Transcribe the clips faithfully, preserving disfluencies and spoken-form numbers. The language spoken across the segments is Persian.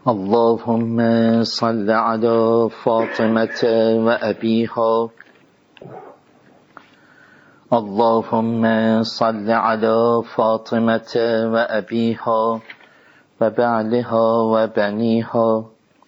اللهم صل على فاطمة وأبيها اللهم صل على فاطمة وأبيها وبعلها وبنيها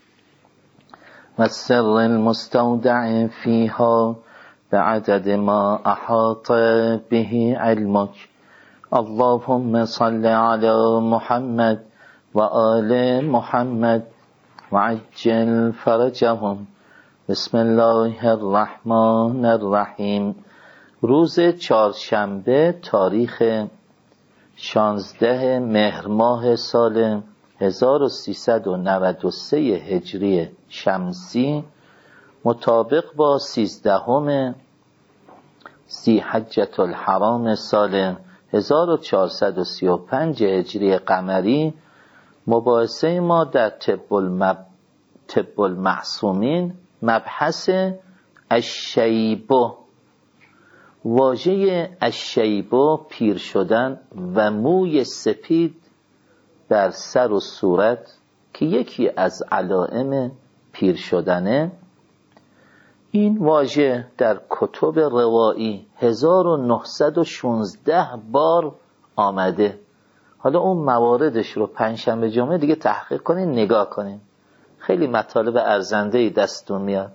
والسر المستودع فيها بعدد ما أحاط به علمك. اللهم صل على محمد وآل محمد وعجل فرجهم. بسم الله الرحمن الرحیم. روز چهارشنبه تاریخ شانزده مهر ماه سال هزار و سیصد و نود و سه هجری شمسی مطابق با سیزدهم ذی‌حجة الحرام سال هزار و چهارصد و سی و پنج هجری قمری، مباحثه ما در طب المب... طب المعصومین مبحث الشیبه. واژه الشیبه پیر شدن و موی سپید بر سر و صورت که یکی از علائم پیر شدنه. این واژه در کتب روایی هزار و نهصد و شانزده بار آمده. حالا اون مواردش رو پنجشنبه جمعه دیگه تحقیق کنین، نگاه کنین، خیلی مطالب ارزنده‌ای دستتون میاد.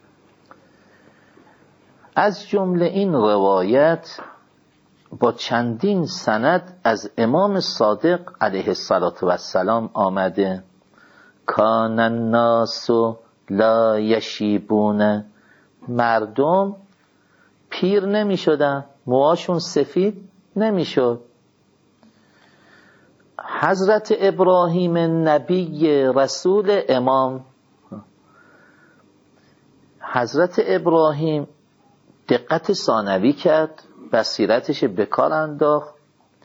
از جمله این روایت با چندین سند از امام صادق علیه السلام آمده: کان الناس لا یشیبون، مردم پیر نمی شدن، موهاشون سفید نمی شد. حضرت ابراهیم نبی رسول امام، حضرت ابراهیم دقت ثانوی کرد، بصیرتش به کار انداخت،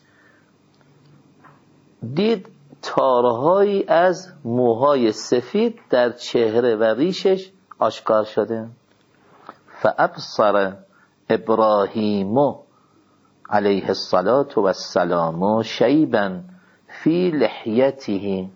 دید تارهایی از موهای سفید در چهره و ریشش آشکار شده. فابصر ابراهیم علیه السلام شیبا فی لحیته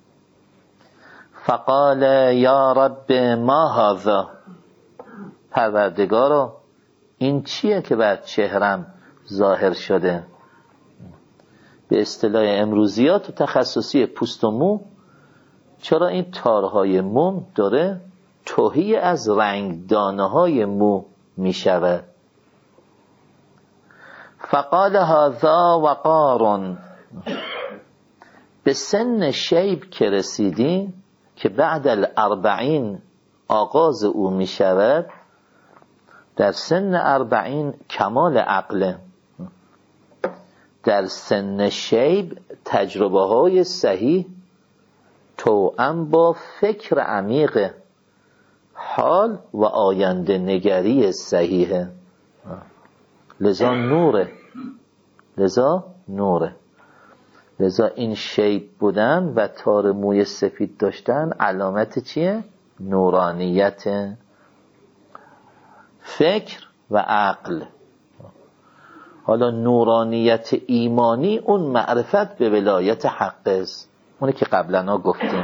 فقال یا رب ما هذا، پروردگارا این چیه که بر چهرم ظاهر شده؟ به اصطلاح امروزیات و تخصصی پوست و مو، چرا این تارهای موم داره تهی از رنگ دانه های مو می شود؟ فقال هذا وقار، به سن شیب که رسیدی که بعد الاربعین آغاز او می شود، در سن اربعین کمال عقله، در سن شیب تجربه های صحیح توأم با فکر عمیق، حال و آینده نگری صحیحه. لذا نوره لذا نوره لذا این شیب بودن و تار موی سفید داشتن علامت چیه؟ نورانیت فکر و عقل. حالا نورانیت ایمانی اون معرفت به ولایت حق است، اونی که قبلا گفتیم.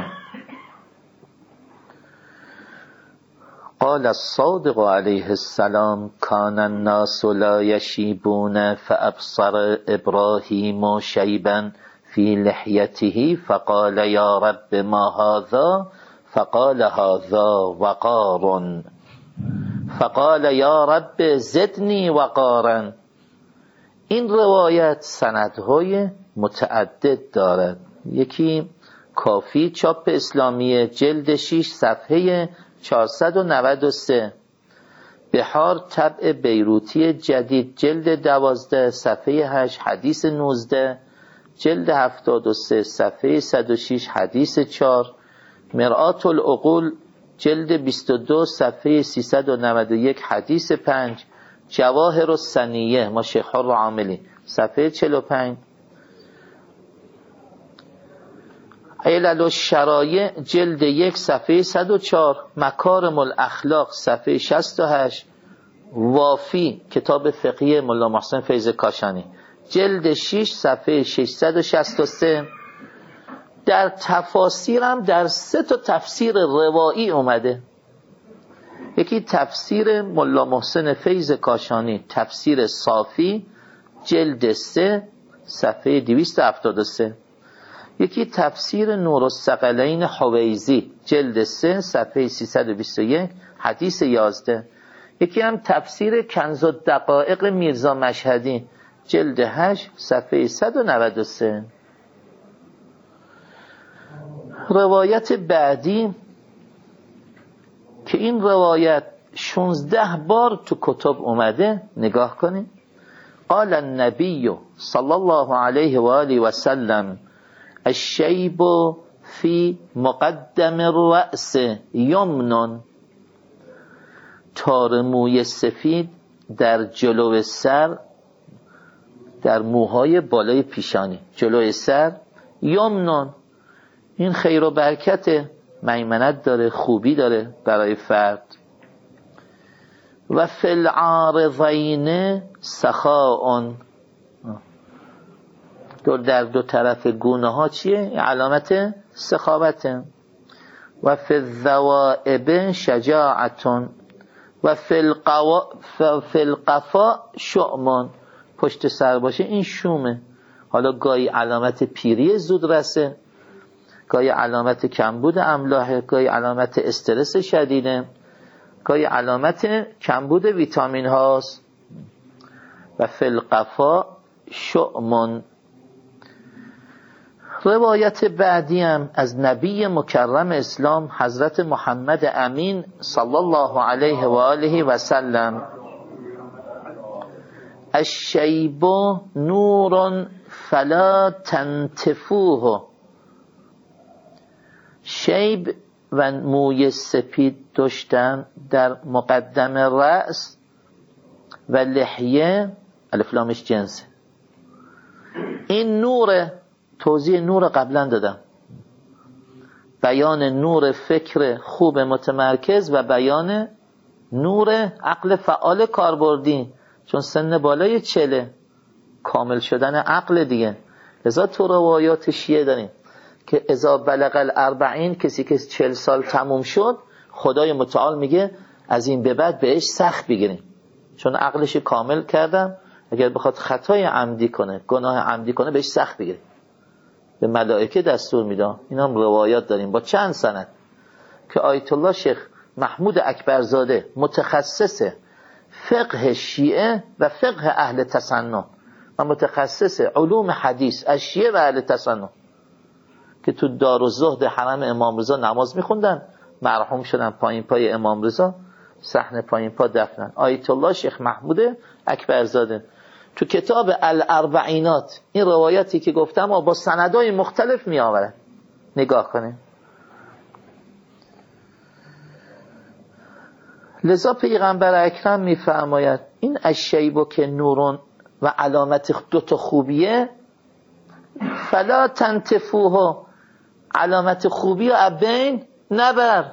قال الصادق علیه السلام کان الناس لا یشیبون فابصر ابراهیم شیبا فی لحیته فقال یا رب ما هذا فقال هذا وقار فقال یا رب زدنی وقارا. این روایت سندهای متعدد دارد. یکی کافی چاپ اسلامی جلد شش صفحه چهارصد و نود و سه، بحار طبع بیروتی جدید جلد دوازده صفحه هشت حدیث نوزده، جلد هفتاد و سه صفحه صد و شش حدیث چهار، مرآت العقول جلد بیست و دو صفحه سیصد و نود و یک حدیث پنج، جواهر السنیه ما شیخ حر عاملی صفحه چهل و پنج، علل الشرایع جلد یک صفحه صد و چهار، مکارم الاخلاق صفحه شصت و هشت، وافی کتاب فقهی ملا محسن فیض کاشانی جلد شش صفحه ششصد و شصت و سه، در تفاسیرم در سه تا تفسیر روایی اومده. یکی تفسیر ملا محسن فیض کاشانی، تفسیر صافی، جلد سه صفحه دویست و هفتاد و سه. یکی تفسیر نورالثقلین حویزی، جلد سه صفحه سیصد و بیست و یک، حدیث یازده. یکی هم تفسیر کنز الدقایق میرزا مشهدی، جلد هشت صفحه صد و نود و سه. روایت بعدی که این روایت شانزده بار تو کتب اومده، نگاه کنید. قال النبی صلی الله علیه و آله و سلم الشیب فی مقدم الرأس یمن. تار موی سفید در جلو سر، در موهای بالای پیشانی جلوی سر، یمن، این خیر و برکت، میمنت داره، خوبی داره برای فرد. و فی العارضین سخاء، در دو طرف گونه ها چیه؟ علامت سخاوته. و فی الذوائب شجاعت و فی القفا شؤم، پشت سر باشه این شومه. حالا گاهی علامت پیری زود رسه، گاهی علامت کمبود املاح، گاهی علامت استرس شدیده، گاهی علامت کمبود ویتامین هاست. و فی القفا شؤم. روایت بعدی هم از نبی مکرم اسلام حضرت محمد امین صلی الله علیه و آله و سلم الشیب نور فلا تنتفوه. شیب و موی سپید داشتن در مقدم رأس و لحیه، الف لامش جنسه. این نور، توضیح نور قبلا دادم، بیان نور فکر خوب متمرکز و بیان نور عقل فعال کاربردی، چون سن بالای چله، کامل شدن عقل دیگه. لذا تو روایات شیعه داریم که اذا بلغ الاربعین، کسی که چل سال تموم شد، خدای متعال میگه از این به بعد بهش سخت بگیریم، چون عقلش کامل کردم، اگر بخواد خطای عمدی کنه، گناه عمدی کنه، بهش سخت بگیریم. به ملائکه دستور میده. این هم روایات داریم با چند سند که آیت الله شیخ محمود اکبرزاده متخصص فقه شیعه و فقه اهل تسنن و متخصص علوم حدیث از شیعه و اهل تسنن، که تو دارالزهد حرم امام رضا نماز میخوندن، مرحوم شدن پایین پای امام رضا، صحن پایین پا دفنن. آیت الله شیخ محمود اکبرزاده تو کتاب الاربعینات این روایاتی که گفتم با سندهای مختلف می آورد. نگاه کنه. لذا پیغمبر اکرم می فرماید این الشیب که نورون و علامت دوتا خوبیه، فلا تنتفوه، علامت خوبی و ابین نبر.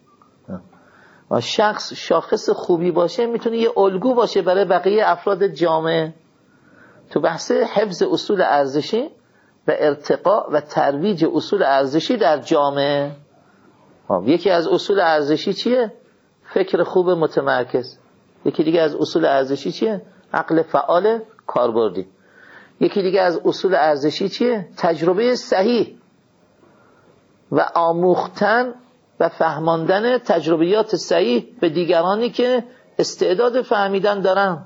و شخص شاخص خوبی باشه میتونه یه الگو باشه برای بقیه افراد جامعه. تو بحث حفظ اصول ارزشی و ارتقاء و ترویج اصول ارزشی در جامعه، یکی از اصول ارزشی چیه؟ فکر خوب متمرکز. یکی دیگه از اصول ارزشی چیه؟ عقل فعال کاربردی. یکی دیگه از اصول ارزشی چیه؟ تجربه صحیح و آموختن و فهماندن تجربیات صحیح به دیگرانی که استعداد فهمیدن دارن.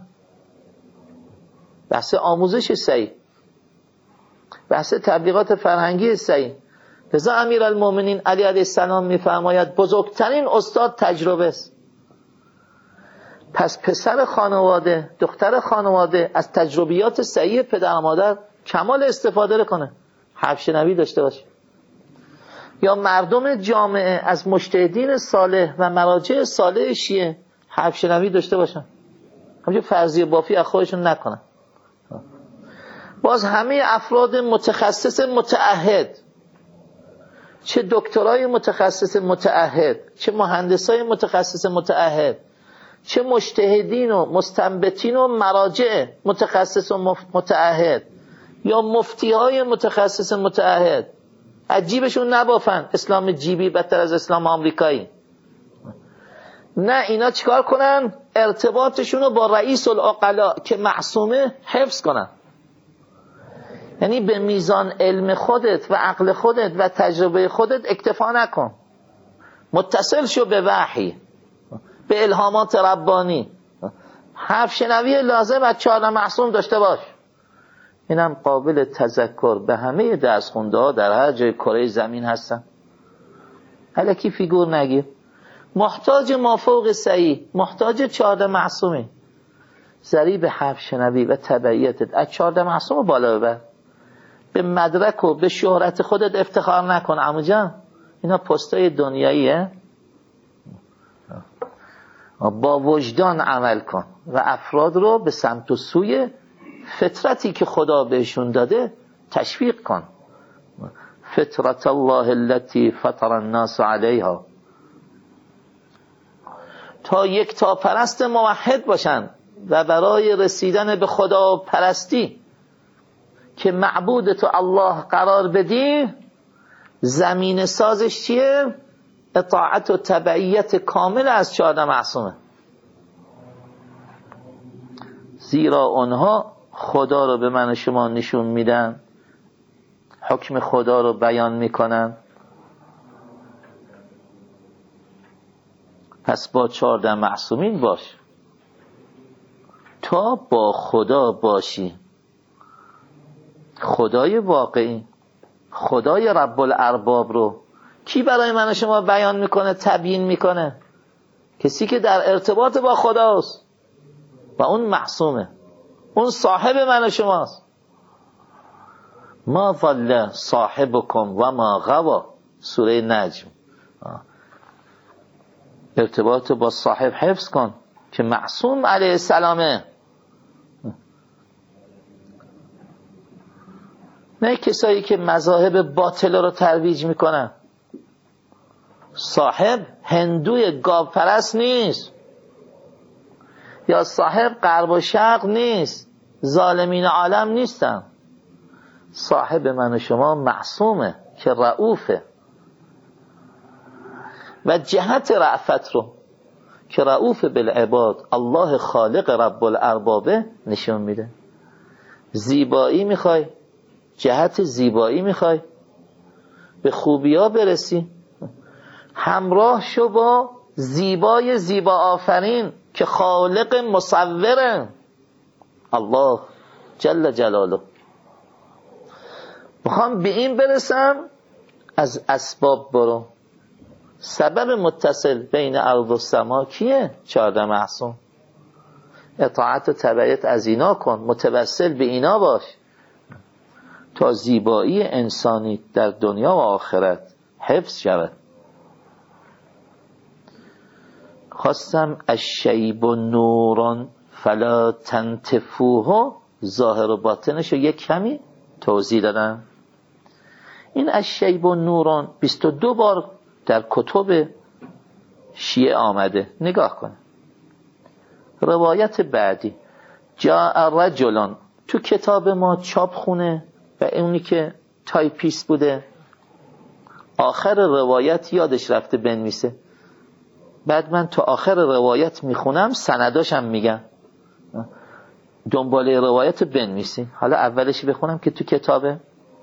بحث آموزش صحیح، بحث تبلیغات فرهنگی صحیح. لذا امیرالمومنین علی علیه السلام میفرماید بزرگترین استاد تجربه است. پس پسر خانواده، دختر خانواده از تجربیات صحیح پدر و مادر کمال استفاده کنه، حرف شنوی داشته باشه. یا مردم جامعه از مجتهدین صالح و مراجع صالح شیعه حرف شنوی داشته باشن، همچنین فرضیه بافی از خودشون نکنن. باز همه افراد متخصص متعهد، چه دکترای متخصص متعهد، چه مهندسای متخصص متعهد، چه مجتهدین و مستنبطین و مراجع متخصص و متعهد، یا مفتیهای متخصص متعهد، از جیبشون نبافن. اسلام جیبی بدتر از اسلام آمریکایی. نه، اینا چیکار کنن؟ ارتباطشون رو با رئیس العقلاء که معصومه حفظ کنن. یعنی به میزان علم خودت و عقل خودت و تجربه خودت اکتفا نکن، متصل شو به وحی، به الهامات ربانی. حرف شنوی لازم از چهار معصوم داشته باش. اینم قابل تذکر به همه درس خونده ها در هر جای کره زمین هستن. الکی فیگور نگیر. محتاج مافوق صحیح، محتاج چهار معصومی. ضریب حرف شنوی و تبعیتت از چهار معصوم بالا ببر. به مدرک و به شهرت خودت افتخار نکن عمو جان. اینا پستای دنیاییه. با وجدان عمل کن و افراد رو به سمت و سوی فطرتی که خدا بهشون داده تشویق کن. فطرت الله التي فطر الناس علیها. تا یک تا پرست موحد باشن و برای رسیدن به خدا پرستی که معبود تو الله قرار بدی، زمین سازش چیه؟ اطاعت و تبعیت کامل از چهار معصومه. زیرا اونها خدا رو به من و شما نشون میدن، حکم خدا رو بیان میکنن. پس با چهار معصومین باش تا با خدا باشی. خدای واقعی، خدای رب الارباب رو کی برای من و شما بیان میکنه، تبیین میکنه؟ کسی که در ارتباط با خداست و اون معصومه، اون صاحب من و شماست. ما ضل صاحبکم و ما غوا، سوره نجم. ارتباط با صاحب حفظ کن که معصوم علیه السلامه. نه کسایی که مذاهب باطل رو ترویج میکنن. صاحب هندوی گاو پرست نیست، یا صاحب غرب و شرق نیست، ظالمین عالم نیستن. صاحب من و شما معصومه که رؤوفه و جهت رأفت رو که رؤوف بالعباد الله خالق رب الاربابه نشون میده. زیبایی میخوای، جهت زیبایی میخوای، به خوبی ها برسی، همراه شو با زیبای زیبا آفرین که خالق مصوره الله جل جلاله. میخوام به این برسم، از اسباب برو. سبب متصل بین ارض و سما کیه؟ چهارده معصوم. اطاعت و تبعیت از اینا کن، متوسل به اینا باش تا زیبایی انسانی در دنیا و آخرت حفظ شود. خواستم الشیب نوران فلا تنتفوه، ظاهر و باطنش رو یک کمی توضیح دادم. این الشیب نوران بیست و دو بار در کتب شیعه آمده. نگاه کن. روایت بعدی جاء رجلان، تو کتاب ما چاپ خونه و اونی که تایپیست بوده آخر روایت یادش رفته بنویسه. بعد من تو آخر روایت میخونم، سنداشم میگم، دنباله روایت بنویسی. حالا اولش بخونم که تو کتابه.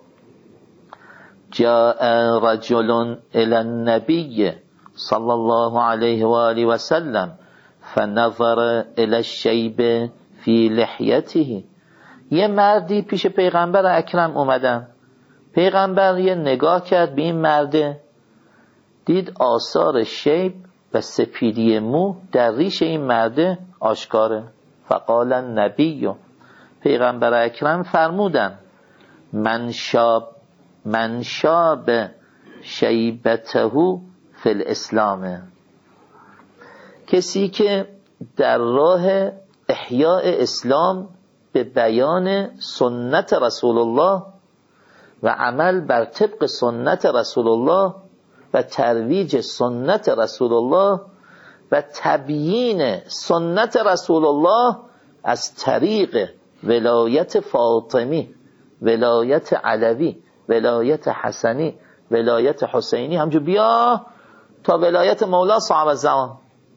جاء رجل الى النبی صلی الله علیه و آله و سلم فنظر الى الشیب فی لحیته. یه مردی پیش پیغمبر اکرم اومدن. پیغمبر یه نگاه کرد به این مرده، دید آثار شیب و سپیدی مو در ریش این مرده آشکاره. فقال النبی، پیغمبر اکرم فرمودن من شاب من شاب شیبته فی الاسلام، کسی که در راه احیاء اسلام به بیان سنت رسول الله و عمل بر طبق سنت رسول الله و ترویج سنت رسول الله و تبیین سنت رسول الله از طریق ولایت فاطمی، ولایت علوی، ولایت حسنی ولایت حسینی همجور بیا تا ولایت مولا صاحب الزمان.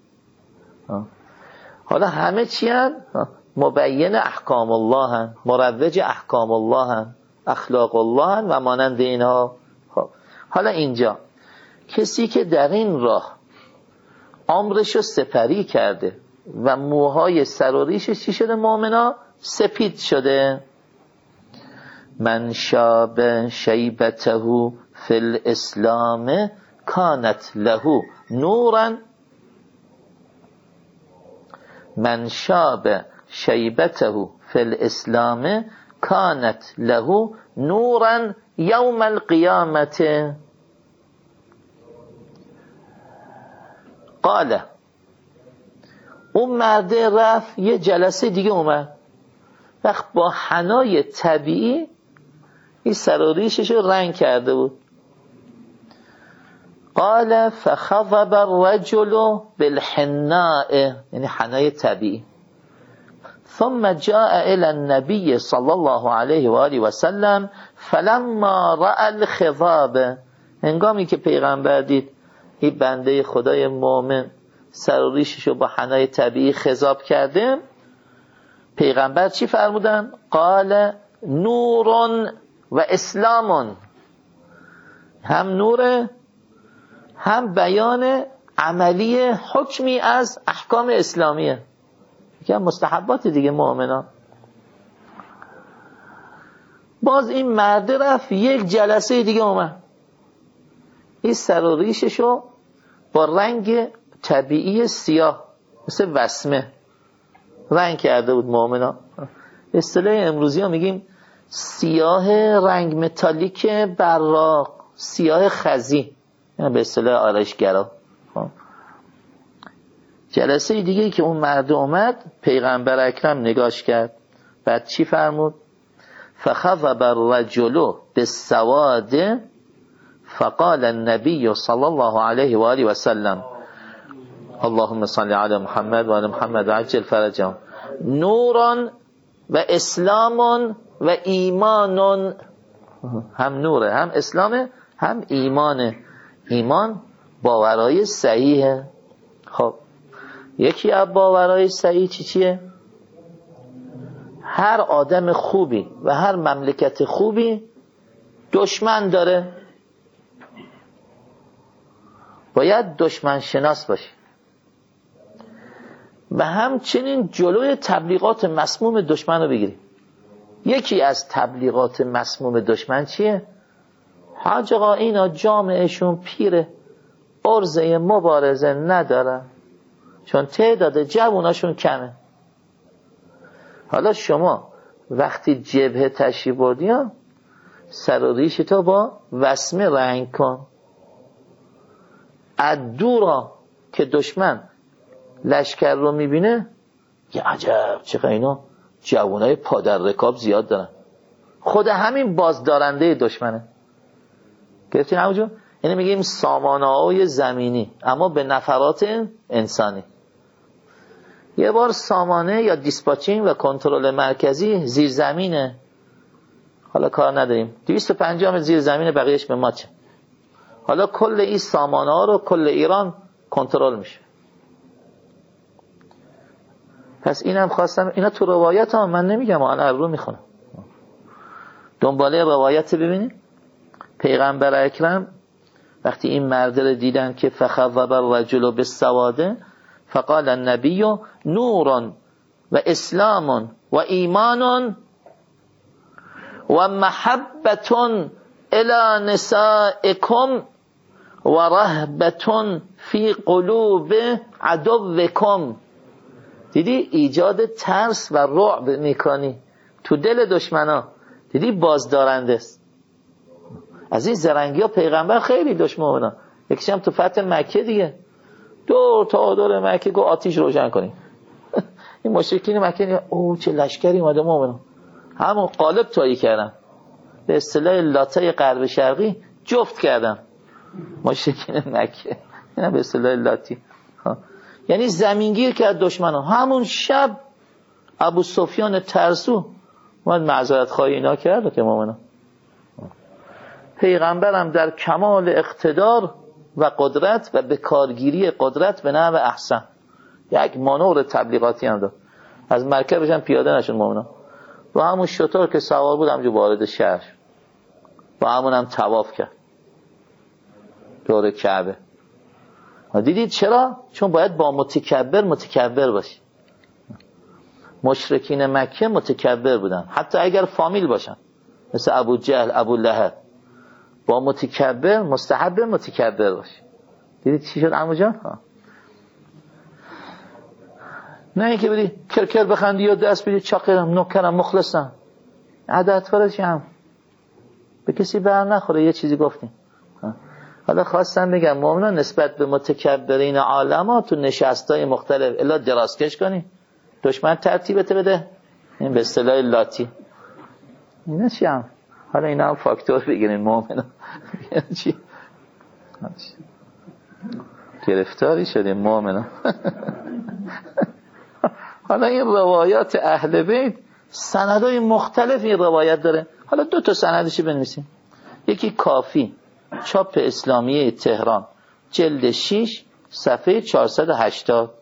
حالا همه چی هن؟ مبین احکام الله هن، مروج احکام الله هن، اخلاق الله هن و مانند اینها. خب حالا اینجا کسی که در این راه عمرشو سپری کرده و موهای سر و ریشش چی شده مؤمنا؟ سپید شده. من شاب شیبته فی الاسلام کانت له نورا. من شاب شیبته فی الاسلام کانت له نورا یوم القیامت. قال اون مرده رفت یه جلسه دیگه اومد، وقت با حنای طبیعی این سر و ریشش رو رنگ کرده بود. قال فخضب الرجل بالحناء، یعنی حنای طبیعی. ثم جاء الى النبي صلى الله عليه و آله و سلم فلما رأى الخضاب، هنگامی که پیغمبر دید این بنده خدای مؤمن سر و ریشش رو با حنای طبیعی خضاب کرده، پیغمبر چی فرمودن؟ قال نور و اسلام، هم نور هم بیان عملی حکمی از احکام اسلامیه که مستحبات دیگه مؤمنان. باز این مرد رفت یک جلسه دیگه اومد، این سر و ریششو با رنگ طبیعی سیاه مثل وسمه رنگ کرده بود مؤمنان. اصطلاح امروزی ها میگیم سیاه رنگ متالیک براق، سیاه خزی، یعنی به اصطلاح آرایشگرا. جلسه دیگه که اون مرد اومد پیغمبر اکرم نگاش کرد، بعد چی فرمود؟ فخضب الرجل بالسواد فقال النبي صلى الله عليه و آله و سلم اللهم صل على محمد و آل محمد عجل فرجهم نور و اسلام و ایمان. هم نوره هم اسلامه هم ایمانه. ایمان باورای صحیحه. خب یکی از باورای صحیح چی چیه؟ هر آدم خوبی و هر مملکت خوبی دشمن داره، باید دشمن شناس باشی و همچنین جلوی تبلیغات مسموم دشمن رو بگیری. یکی از تبلیغات مسموم دشمن چیه؟ حاج آقا اینا جامعهشون پیره، عرضه مبارزه ندارن چون تعداد جواناشون کمه. حالا شما وقتی جبهه تشریف بردی ها سر و ریشتو با وسمه رنگ کن، از دورا که دشمن لشکر رو میبینه یه عجب چقدر اینا جوانای پادر رکاب زیاد دارن، خود همین بازدارنده دشمنه. گرفتین همونجا؟ یعنی میگیم سامانه های زمینی اما به نفرات انسانی. یه بار سامانه یا دیسپاچینگ و کنترل مرکزی زیر زمینه، حالا کار نداریم، دویست و پنجاه زیر زمینه، بقیهش به ماچه. حالا کل این سامانه ها رو کل ایران کنترل میشه. پس اینم خواستم، اینا تو روایت ها من نمیگم، من رو میخونم، دنباله روایت ببینید. پیغمبر اکرم وقتی این مرد رو دیدن که فخضب الرجل بالسواد فقال النبی نور و اسلام و ایمان و محبت الى نسائکم و رهبت فی قلوب عدوکم. دیدی ایجاد ترس و رعب میکنی تو دل دشمنا، دیدی بازدارنده است. از این زرنگی ها پیغمبر خیلی دشمن بودن. یکیش هم تو فتح مکه دیگه، دور تا دور مکه گو آتیش روشن کنیم. این مشرکین مکه نگه اوه چه لشکری اومده مومنان، همون قالب تایی کردن، به اصطلاح لاته غرب شرقی جفت کردن مشرکین مکه، اینا به اصطلاح لاتی، یعنی زمینگیر کرد دشمنا. همون شب ابو سفیان ترسو اومد معذرت خواهی اینا کرد که مومنان. پیغمبرم در کمال اقتدار و قدرت و به کارگیری قدرت به نحو احسن یک مانور تبلیغاتی هم داد. از مرکبش هم پیاده نشد مومنا، با همون شطور که سوار بود همونجا وارد شهر، با همون هم طواف کرد دور کعبه. دیدید چرا؟ چون باید با متکبر متکبر باشی. مشرکین مکه متکبر بودن، حتی اگر فامیل باشن، مثل ابو جهل، ابو لهب. با متکبر مستحب متکبر باشی. دیدید چی شد عمو جان؟ نه اینکه بری کرکر بخندی یا دست بدی چاقرم نوکرم مخلصم، عادت فرشی هم به کسی بر نخوره. یه چیزی گفتیم. حالا خواستم بگم مؤمنان نسبت به متکبرین عالم تو نشستای مختلف الا درازکش کنی، دشمن ترتیبت بده، این به اصطلاح لاتی. اینا چی هم؟ حالا اینا هم فاکتور بگیرین مؤمنان. چی؟ گرفتاری شدیم مؤمنان. حالا این روایات اهل بیت سندهای مختلف این روایت داره. حالا دو تا سندشی بنویسیم. یکی کافی چاپ اسلامیه تهران جلد شش صفحه چهارصد و هشتاد،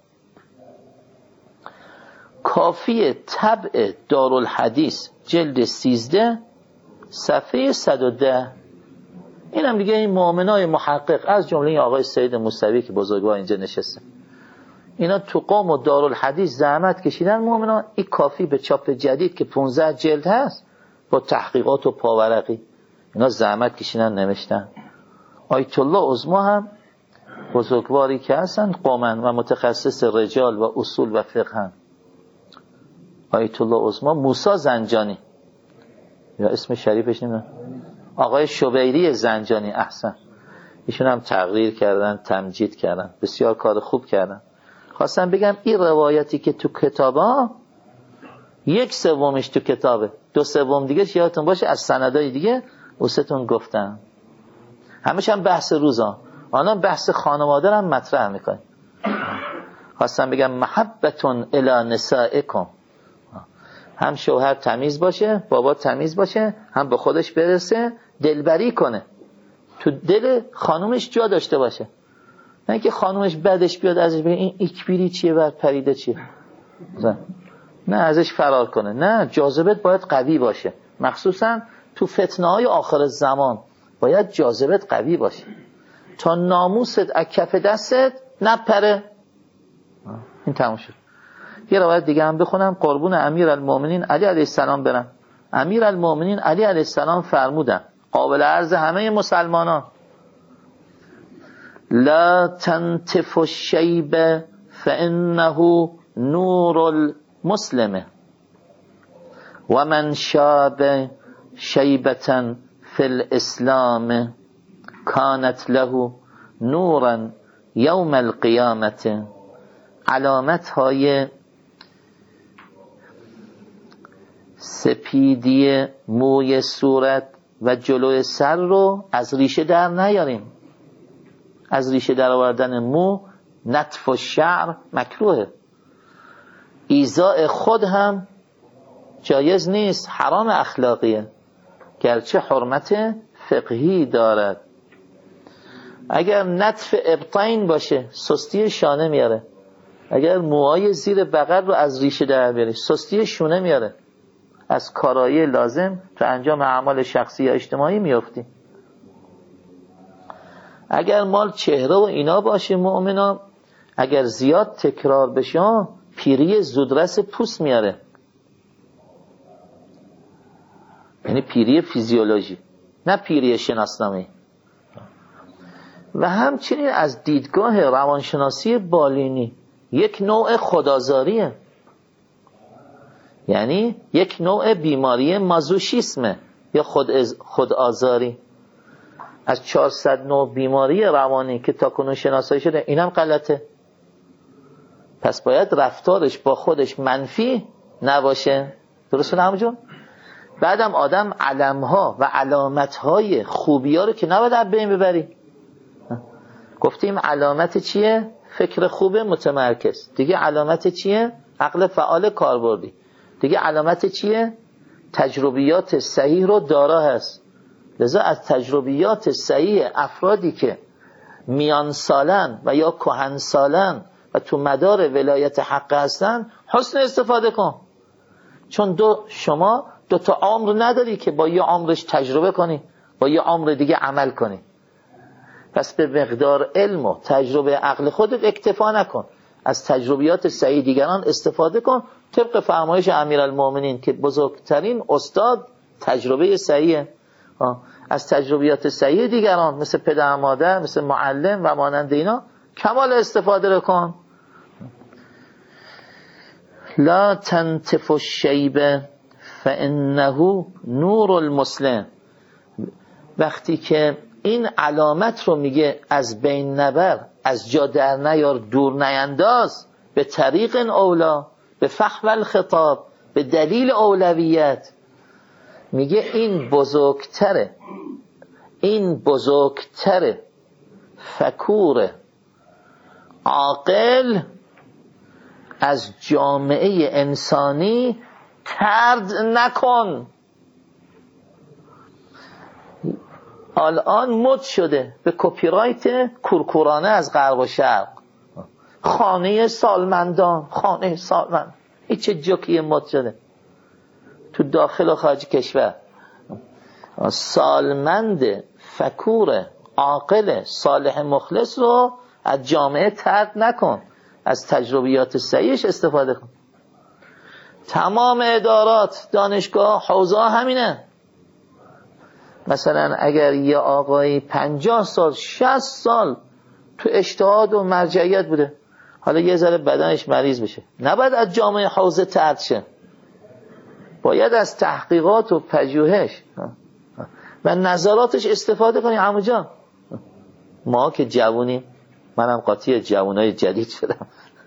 کافی طبع دارالحدیث جلد سیزده صفحه صد و ده. این هم دیگه این مؤمنای محقق از جمله آقای سید موسوی که بزرگوار اینجا نشسته، اینا تو قوم و دارالحدیث زحمت کشیدن مؤمنان. این کافی به چاپ جدید که پانزده جلد هست با تحقیقات و پاورقی، اینا زحمت کشیدن نوشتن. آیت الله عظمی هم بزرگواری که هستن قومن و متخصص رجال و اصول و فقه هم. آیت الله عظمی موسی زنجانی، یا اسم شریفش نمیدونم، آقای شبیری زنجانی، احسن، ایشون هم تقریر کردن، تمجید کردن، بسیار کار خوب کردن. خواستم بگم این روایتی که تو کتابه یک سومش تو کتابه، دو سوم دیگه یادتون باشه از سندای دیگه وستون گفتم. همش هم بحث روزا، آنها بحث خانواده هم مطرح میکنه. خواستم بگم محبتون الی نسائکم، هم شوهر تمیز باشه، بابا تمیز باشه، هم به خودش برسه، دلبری کنه، تو دل خانومش جا داشته باشه. نه که خانومش بعدش بیاد ازش بگه این ایکبیری چیه و پریده چیه، نه ازش فرار کنه. نه، جاذبت باید قوی باشه، مخصوصا تو فتنه های آخر زمان باید جاذبت قوی باشه تا ناموست از کف دستت نپره. این تموم شد. یه روایت دیگه هم بخونم. قربون امیرالمومنین علی علیه السلام برم. امیرالمومنین علی علیه السلام فرمودن، قابل عرض همه مسلمانان، لا تنتف الشیب فانه نور المسلم و من شاب شیبة فی الاسلام کانت له نورا یوم القیامت. علامت های سپیدی موی صورت و جلوی سر رو از ریشه در نیاریم. از ریشه در آوردن مو، نتف و شعر مکروهه. ایذاء خود هم جایز نیست، حرام اخلاقیه، گرچه حرمت فقهی دارد. اگر نتف ابطین باشه سستی شانه میاره، اگر موهای زیر بغل رو از ریشه در بیاری سستی شونه میاره، از کارایی لازم تو انجام اعمال شخصی یا اجتماعی میافتی. اگر مال چهره و اینا باشه مؤمنا، اگر زیاد تکرار بشه پیری زودرس پوست میاره، یعنی پیری فیزیولوژی، نه پیری شناسنامه. و همچنین از دیدگاه روانشناسی بالینی یک نوع خودآزاریه، یعنی یک نوع بیماری مازوشیسمه یا خود خودآزاری. از چهارصد نوع بیماری روانی که تاکنون شناسایی شده اینم غلطه. پس باید رفتارش با خودش منفی نباشه. درسته همونجور؟ بعدم آدم علمها و علامتهای خوبی ها رو که نباید از بین ببری. گفتیم علامت چیه؟ فکر خوب متمرکز. دیگه علامت چیه؟ عقل فعال کاربردی. دیگه علامت چیه؟ تجربیات صحیح رو دارا هست. لذا از تجربیات صحیح افرادی که میان سالن و یا کهن سالن و تو مدار ولایت حق هستن حسن استفاده کن، چون دو شما دو تا عمر نداری که با یه عمرش تجربه کنی با یه عمر دیگه عمل کنی. پس به مقدار علم و تجربه عقل خودت اکتفا نکن، از تجربیات صحیح دیگران استفاده کن، طبق فرمایش امیرالمومنین که بزرگترین استاد تجربه صحیحه. از تجربیات صحیح دیگران مثل پدر مادر، مثل معلم و مانند اینا کمال استفاده رو کن. لا تنتف الشیب فانه نور المسلم. وقتی که این علامت رو میگه از بین نبر، از جا در نیار، دور نینداز، به طریق اولا، به فحم الخطاب، به دلیل اولویت، میگه این بزرگتره، این بزرگتره، فکور عاقل از جامعه انسانی طرد نکن. الان مد شده به کپی رایت کورکورانه از غرب و شرق، خانه سالمندان، خانه سالمند، این چه جوکی مد شده تو داخل و خارج کشور. سالمند فکور عاقل صالح مخلص رو از جامعه طرد نکن، از تجربیات صحیحش استفاده کن. تمام ادارات، دانشگاه، حوزه همینه. مثلا اگر یه آقایی پنجاه سال شصت سال تو اجتهاد و مرجعیت بوده، حالا یه ذره بدنش مریض بشه، نباید از جامعه حوزه طرد شه، باید از تحقیقات و پژوهش و نظراتش استفاده کنی. عمو جان ما که جوونیم، منم قاطی جوونای جدید شدم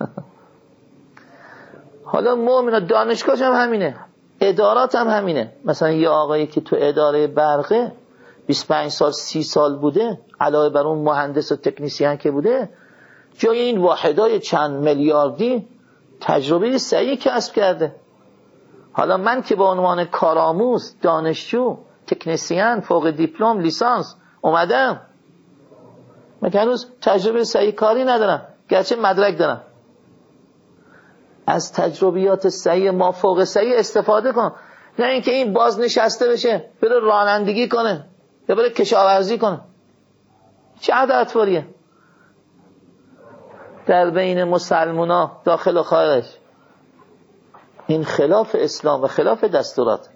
حالا مؤمن دانشگاهش هم همینه، ادارات هم همینه. مثلا یه آقایی که تو اداره برقه بیست و پنج سال سی سال بوده، علاوه بر اون مهندس و تکنیسیان که بوده، جای این واحدای چند میلیاردی تجربه صحیح کسب کرده. حالا من که به عنوان کارآموز، دانشجو، تکنیسیان، فوق دیپلم، لیسانس اومدم، من که هنوز تجربه صحیح کاری ندارم، گرچه مدرک دارم. از تجربیات صحیح ما فوق صحیح استفاده کن، نه اینکه این باز نشسته بشه بره رانندگی کنه یا بره کشاورزی کنه. چه عدالت‌واریه در بین مسلمونا داخل و خارج؟ این خلاف اسلام و خلاف دستورات.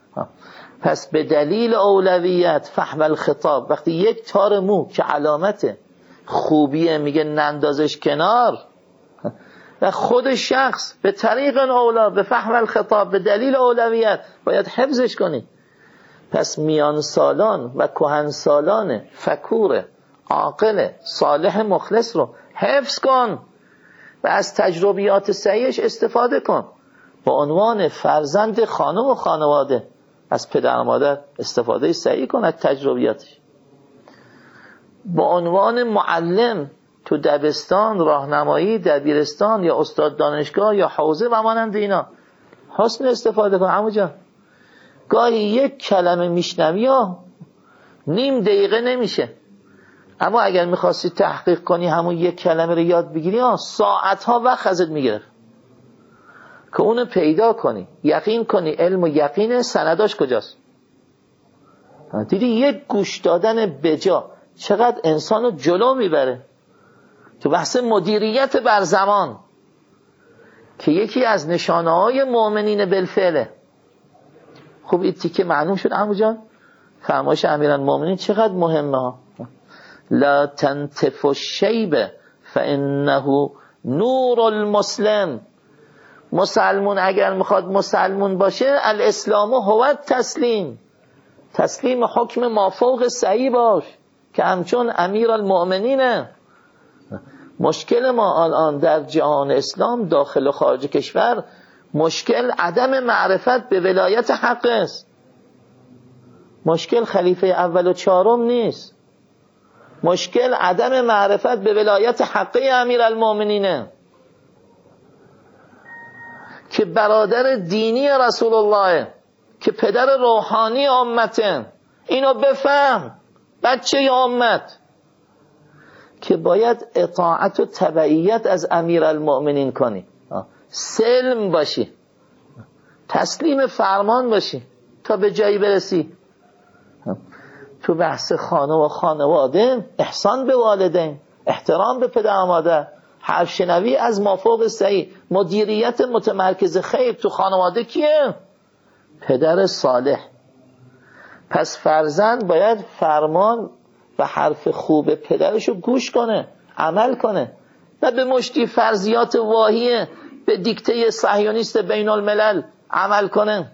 پس به دلیل اولویت فهم الخطاب، وقتی یک تار مو که علامت خوبیه میگه نندازش کنار، و خود شخص به طریق اولا به فهم الخطاب، به دلیل اولویت باید حفظش کنی. پس میان سالان و کهن سالان فکور عاقل صالح مخلص رو حفظ کن و از تجربیات صحیحش استفاده کن. با عنوان فرزند خانه و خانواده از پدر و مادر استفاده صحیح کن از تجربیاتش. با عنوان معلم تو دبستان، راهنمایی، دبیرستان یا استاد دانشگاه یا حوزه و مانند اینا حسن استفاده کن. عمو جان گاهی یک کلمه میشنوی یا نیم دقیقه نمیشه، اما اگر میخواستی تحقیق کنی همون یک کلمه رو یاد بگیری ها ساعتها وقت ازت میگرفت که اونو پیدا کنی، یقین کنی علم و یقین سنداش کجاست. دیدی یک گوش دادن بجا چقدر انسانو جلو میبره تو بحث مدیریت بر زمان، که یکی از نشانه های مؤمنین بالفعله. خب این تیکه معلوم شد عمو جان؟ فرمایش امیرالمومنین چقدر مهمه ها. لا تنتف الشیب فانه نور المسلم. مسلمون اگر میخواد مسلمون باشه، الاسلام هو تسلیم، تسلیم حکم مافوق صحیح باش که همچون امیرالمؤمنینه. مشکل ما الان در جهان اسلام داخل و خارج کشور، مشکل عدم معرفت به ولایت حق است. مشکل خلیفه اول و چهارم نیست، مشکل عدم معرفت به ولایت حقی امیرالمؤمنینه که برادر دینی رسول الله، که پدر روحانی امته. اینو بفهم بچه امت که باید اطاعت و تبعیت از امیرالمؤمنین کنی، سلم باشی، تسلیم فرمان باشی تا به جایی برسی. تو بحث خانه و خانواده احسان به والدین، احترام به پدر و مادر، حرف شنوی از مافوق صحیح، مدیریت متمرکز خیر تو خانواده کیه؟ پدر صالح. پس فرزند باید فرمان و حرف خوب پدرشو گوش کنه، عمل کنه، نه به مشتی فرضیات واهیه به دیکته صهیونیست بین الملل عمل کنه.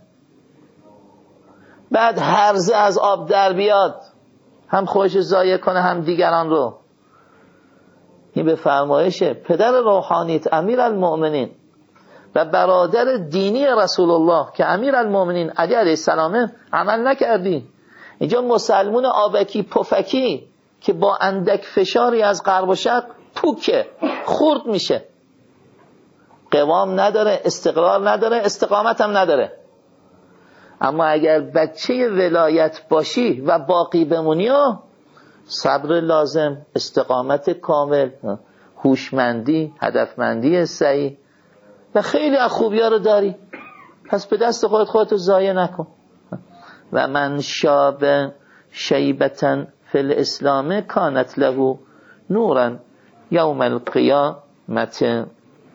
بعد هرزه از آب در بیاد، هم خودش ضایع کنه هم دیگران رو. این به فرمایش پدر روحانیت امیرالمؤمنین و برادر دینی رسول الله که امیرالمؤمنین علی علیه السلام عمل نکردی. اینجا مسلمون آبکی پفکی که با اندک فشاری از غرب و شرق پوکه، خورد میشه، قوام نداره، استقرار نداره، استقامت هم نداره. اما اگر بچه ولایت باشی و باقی بمونی و صبر لازم، استقامت کامل، هوشمندی، هدفمندی صحیح و خیلی از خوبی‌ها رو داری، پس به دست خودت خودتو ضایع نکن. و من شاب شیبتن فی الاسلام کانت له نورا یوم القیامت.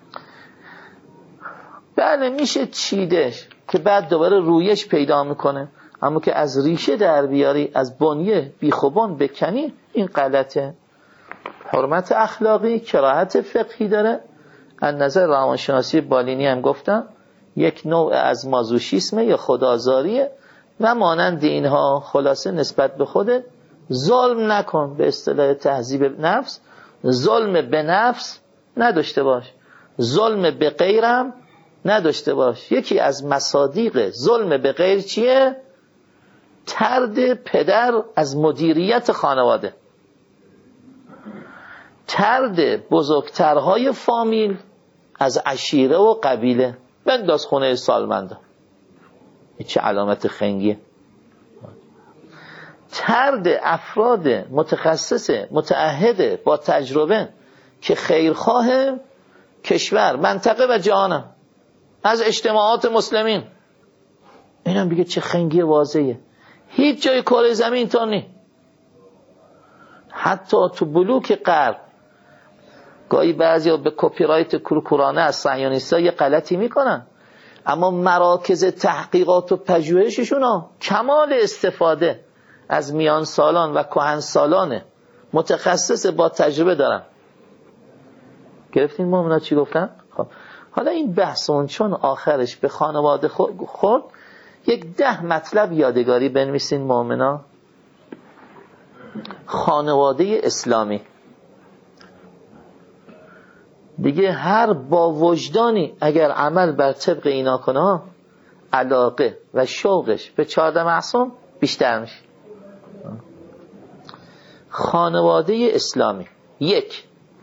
بله میشه چیدش که بعد دوباره رویش پیدا میکنه، اما که از ریشه در بیاری، از بنیه بیخوبان بکنی، این غلطه. حرمت اخلاقی، کراهت فقهی داره. از نظر روانشناسی بالینی هم گفتم یک نوع از مازوشیسمه یا خدازاریه و مانند اینها. خلاصه نسبت به خودت ظلم نکن، به اصطلاح تهذیب نفس ظلم به نفس نداشته باش، ظلم به غیرم نداشته باش. یکی از مصادیق ظلم به غیر چیه؟ طرد پدر از مدیریت خانواده، طرد بزرگترهای فامیل از عشیره و قبیله، بنداز خونه سالمنده. این چه علامت خنگیه؟ طرد افراد متخصص متعهد با تجربه که خیرخواه کشور، منطقه و جهانم از اجتماعات مسلمین. اینم بگه چه خنگی واضحه. هیچ جای کره زمین تا نی، حتی تو بلوک غرب گاهی بعضیا به کپی رایت کورکورانه از صهیونیست‌ها یه غلطی میکنن، اما مراکز تحقیقات و پژوهششون ها کمال استفاده از میان سالان و کهن سالان متخصص با تجربه دارن. گرفتین مومنا چی گفتن؟ خب حالا این بحثمون چون آخرش به خانواده خورد، یک ده مطلب یادگاری بنویسین مومنا. خانواده اسلامی دیگه هر با وجدانی اگر عمل بر طبق اینا کنه، علاقه و شوقش به چهارده معصوم بیشتر میشه. خانواده اسلامی: یک،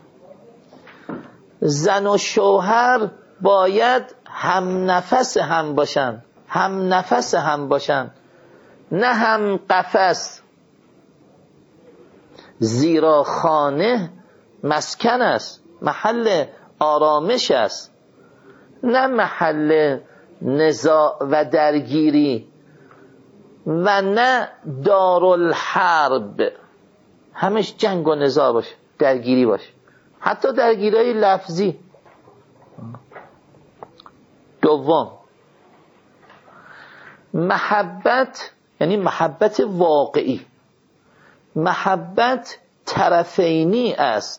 زن و شوهر باید هم نفس هم باشن، هم نفس هم باشن، نه هم قفس. زیرا خانه مسکن است، محل آرامش است، نه محل نزاع و درگیری و نه دارالحرب. همش جنگ و نزاع باشه، درگیری باشه، حتی درگیری لفظی. دوم، محبت یعنی محبت واقعی، محبت طرفینی است.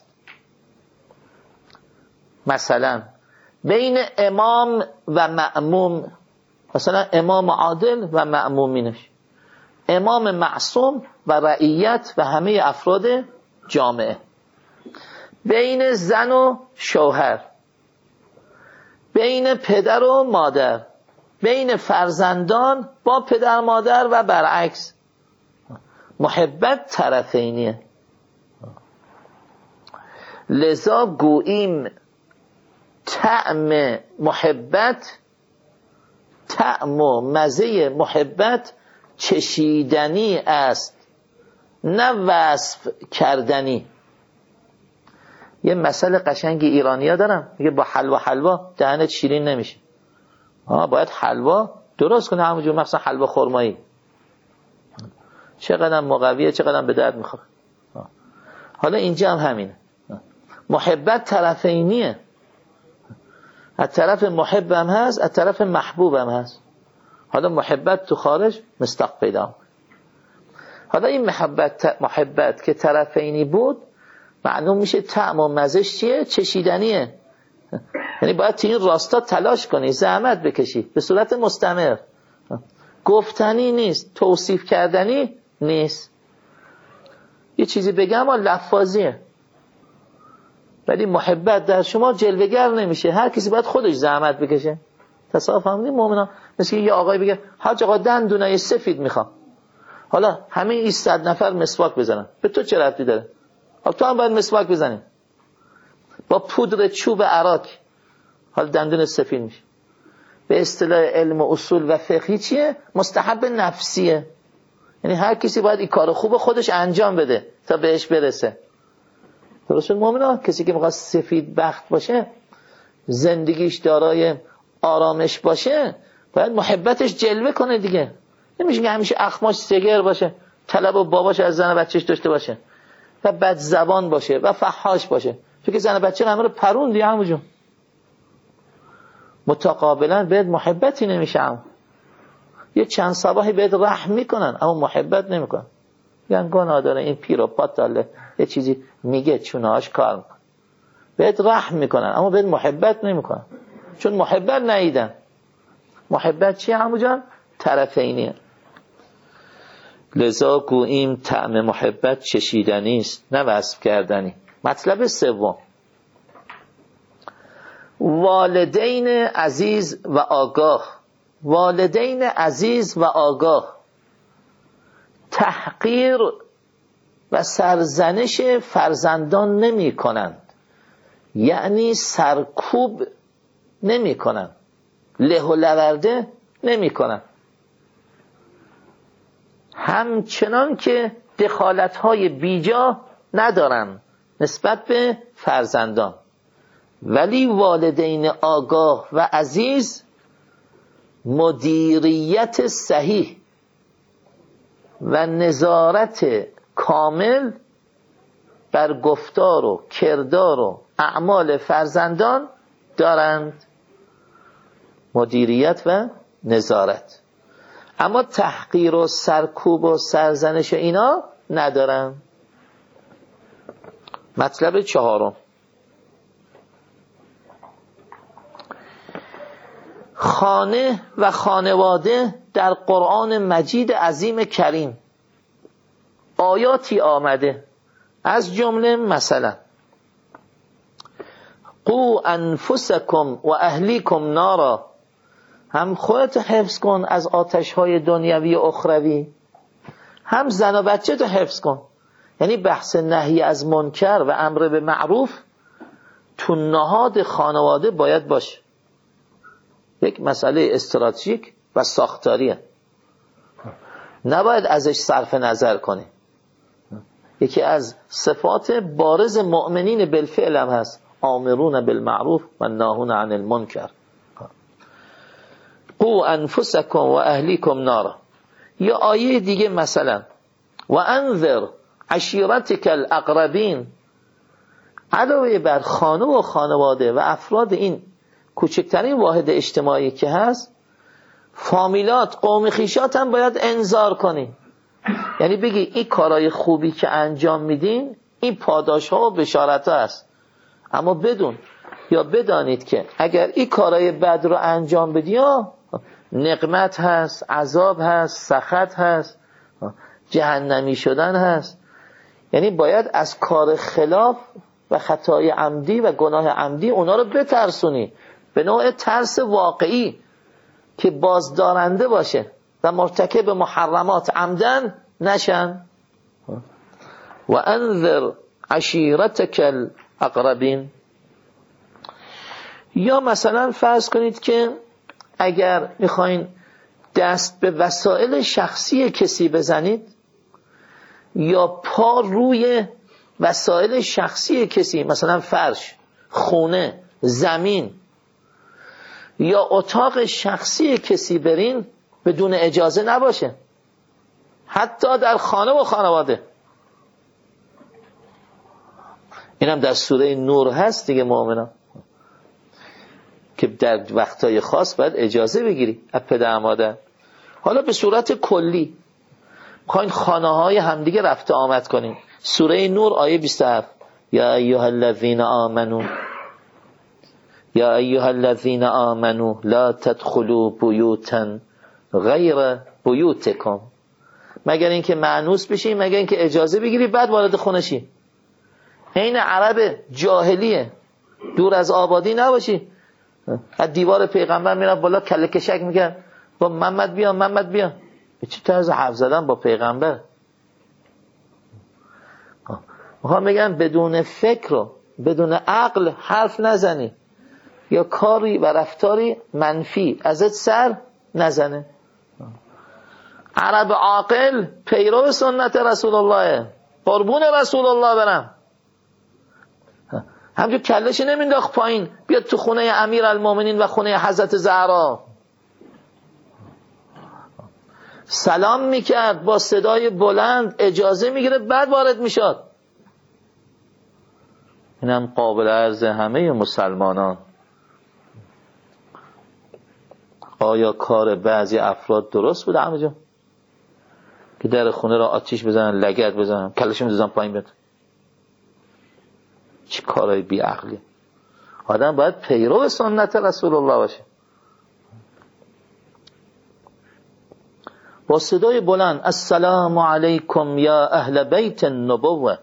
مثلا بین امام و مأموم، مثلا امام عادل و مأمومینش، امام معصوم و رعیت و همه افراد جامعه، بین زن و شوهر، بین پدر و مادر، بین فرزندان با پدر مادر و برعکس. محبت طرفینیه. لذا گوییم طعم محبت، طعم و مزه محبت چشیدنی است نه وصف کردنی. یه مسئله قشنگی ایرانی‌ها دارن، میگه با حلوا حلوا دهنت شیرین نمیشه. ها باید حلوا درست کنه، همونجور مثلا حلوا خرمایی چقدر مقویه، چقدر به درد میخوره. حالا اینجا هم همینه، محبت طرفینیه، از طرف محب هم هست، از طرف محبوب هم هست. حالا محبت تو خارج مستق پیدا می‌کنه. حالا این محبت محبت که طرفینی بود معلوم میشه طعم و مزهش چیه؟ چشیدنیه. یعنی باید تو این راستا تلاش کنی، زحمت بکشی به صورت مستمر. گفتنی نیست، توصیف کردنی نیست. یه چیزی بگم اما لفاظیه، ولی محبت در شما جلوه‌گر نمیشه. هر کسی باید خودش زحمت بکشه. تصاف فهمیدین مومنان؟ مثل یه آقای بگه حاج آقا دندونای سفید میخوام، حالا همه این صد نفر مسواک بزنن، به تو چه ربطی داره؟ حالا تو هم باید مسواک بزنی با پودر چوب عراک، حالا دندون سفید میشه. به اصطلاح علم و اصول و فقهی چیه؟ مستحب نفسیه. یعنی هر کسی باید این کار خوب خودش انجام بده تا بهش برسه. درست مومنان؟ کسی که میخواد سفید بخت باشه، زندگیش دارای آرامش باشه، باید محبتش جلوه کنه دیگه. نمیشه که همیشه اخماش سگر باشه، طلب و باباش از زن و بچهش داشته باشه و بد زبان باشه و فحاش باشه. تو که زن و بچه همه رو پرون دیگه همونجون. متقابلا بهت محبتی نمیشه هم. یه چند صباحی بهت رحم میکنن اما محبت نمیکنن. یعنی گناه داره این پیر و پات داله یه چیزی میگه چونهاش کار میکنن، بهت رحم میکنن اما بهت محبت نمیکنن، چون محبت نیدن. محبت چیه عمو جان؟ طرفینیه. لذا گوییم طعم محبت چشیدنی است نه وصف کردنی. مطلب سوم، والدین عزیز و آگاه. والدین عزیز و آگاه تحقیر و سرزنش فرزندان نمی کنند، یعنی سرکوب نمی کنند، له و لورده نمی کنند، همچنان که دخالت‌های بیجا ندارند نسبت به فرزندان. ولی والدین آگاه و عزیز مدیریت صحیح و نظارت کامل بر گفتار و کردار و اعمال فرزندان دارند. مدیریت و نظارت، اما تحقیر و سرکوب و سرزنش اینا ندارند. مطلب چهارم، خانه و خانواده در قرآن مجید عظیم کریم آیاتی آمده، از جمله مثلا قو انفسکم و اهلیکم نارا، هم خودت حفظ کن از آتش‌های دنیوی و اخروی، هم زن و بچه تو حفظ کن. یعنی بحث نهی از منکر و امر به معروف تو نهاد خانواده باید باشه. یک مسئله استراتژیک و ساختاریه، نباید ازش صرف نظر کنی. یکی از صفات بارز مؤمنین بالفعل هم هست، آمرون بالمعروف و ناهون عن المنکر. قو انفسکم و اهلیکم نارا. یا آیه دیگه مثلا و انذر عشیرتک الاقربین، علاوه بر خانه و خانواده و افراد این کوچکترین واحد اجتماعی که هست، فامیلات، قوم خویشات هم باید انذار کنی. یعنی بگی این کارهای خوبی که انجام میدین این پاداش ها و بشارت ها هست، اما بدون یا بدانید که اگر این کارهای بد رو انجام بدی نقمت هست، عذاب هست، سخط هست، جهنمی شدن هست. یعنی باید از کار خلاف و خطای عمدی و گناه عمدی اونا رو بترسونی به نوع ترس واقعی که بازدارنده باشه و مرتکب محرمات عمدن نشن. و انذر عشیرتک الاقربین. یا مثلا فرض کنید که اگر میخواین دست به وسایل شخصی کسی بزنید یا پا روی وسایل شخصی کسی، مثلا فرش، خونه، زمین یا اتاق شخصی کسی برین بدون اجازه نباشه، حتی در خانه و خانواده. اینم در سوره نور هست دیگه مؤمنان، که در وقتهای خاص باید اجازه بگیری از پدر مادر. حالا به صورت کلی میخواین خانه های همدیگه رفت آمد کنین. سوره نور آیه بیست و هفت: یا ایها الذین آمنو یا ایها الذین آمنو لا تدخلوا بیوتا غیر بیوتکم، مگر اینکه مانوس بشی، مگر اینکه اجازه بگیری بعد وارد خونه شی. این عرب جاهلیه، دور از آبادی نباشی. از دیوار پیغمبر میرفت بالا کله کشک میکرد با محمد بیا محمد بیا. به چه طرز حرف زدن با پیغمبر؟ میخوام بگم بدون فکر و بدون عقل حرف نزنی یا کاری و رفتاری منفی ازت سر نزنه. عرب عاقل پیرو سنت رسول الله، قربون رسول الله برم، همجور کلش نمینداخت پایین بیاد تو خونه امیر المومنین و خونه حضرت زهرا. سلام میکرد با صدای بلند، اجازه میگیره بعد وارد میشد. اینم قابل عرض همه مسلمانان. آیا کار بعضی افراد درست بود همه جا که در خونه را آتیش بزنن، لگد بزنن، کلش میزنن پایین بیاد؟ چه کارهای بی عقلی. آدم باید پیرو سنت رسول الله باشه. با صدای بلند السلام علیکم یا اهل بیت النبوه،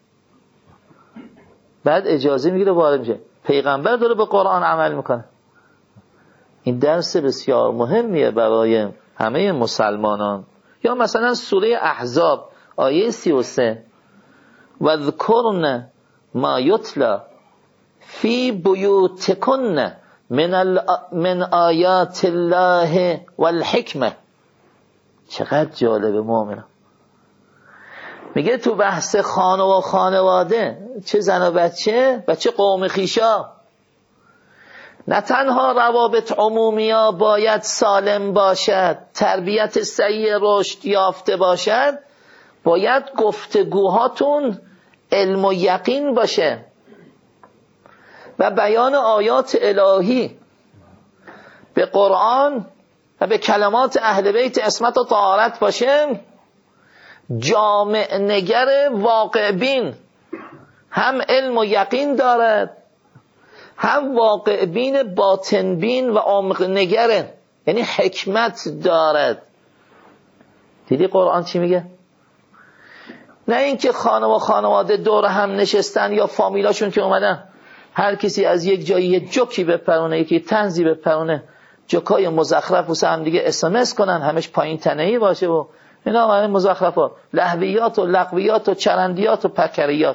بعد اجازه میگیره وارد میشه. پیغمبر داره به قرآن عمل میکنه. این درس بسیار مهمیه برای همه مسلمانان. یا مثلا سوره احزاب آیه سی و سه: و ذکرن ما یتلا فی بیوتکن من, ال... من آیات الله والحکمه. چقدر جالبه مؤمنان. میگه تو بحث خانه و خانواده، چه زن و بچه و چه قوم خیشا، نه تنها روابط عمومیا باید سالم باشد، تربیت صحیح رشد یافته باشد، باید گفتگوهاتون علم و یقین باشه و بیان آیات الهی به قرآن و به کلمات اهل بیت عصمت و طهارت باشه. جامع نگر واقع بین، هم علم و یقین دارد، هم واقع بین باطن بین و عمق نگره، یعنی حکمت دارد. دیدی قرآن چی میگه؟ نه اینکه خانه و خانواده دور هم نشستن یا فامیلاشون که اومدن هر کسی از یک جایی یه جوکی بپرونه، یکی طنزی بپرونه، جوکای مزخرف واسه هم دیگه اس ام اس کنن، همش پایین تنه‌ای باشه و اینا، همه مزخرفات، لهویات و لغویات و چرندیات و پکریات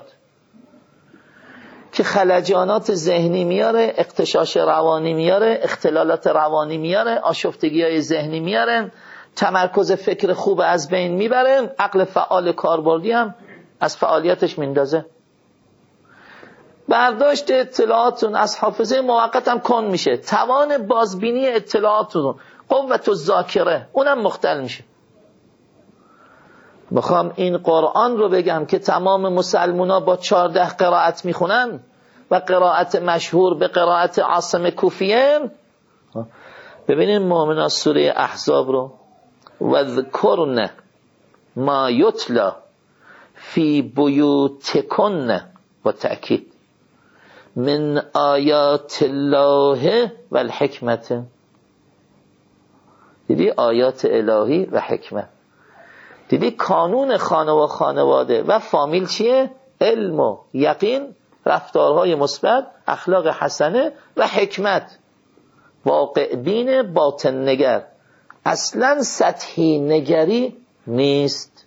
که خلجانات ذهنی میاره، اغتشاش روانی میاره، اختلالات روانی میاره، آشفتگی‌های ذهنی میاره، تمرکز فکر خوب از بین میبره، عقل فعال کاربردی هم از فعالیتش میندازه. برداشت اطلاعاتون از حافظه موقت هم کن میشه، توان بازبینی اطلاعاتون، قوت الذاکره اونم مختل میشه. میخوام این قرآن رو بگم که تمام مسلمونا با چارده قرائت میخونن و قرائت مشهور به قرائت عاصم کوفیه. ببینید مؤمنان سوره احزاب رو: و ذکرن ما یتلا فی بیوتکن، با تأکید، من آیات الله و الحکمت. دیدی آیات الهی و حکمت. دیدی قانون خانه و خانواده و فامیل چیه؟ علم و یقین، رفتارهای مثبت، اخلاق حسنه و حکمت. واقع بین، باطن نگر، اصلا سطحی نگری نیست.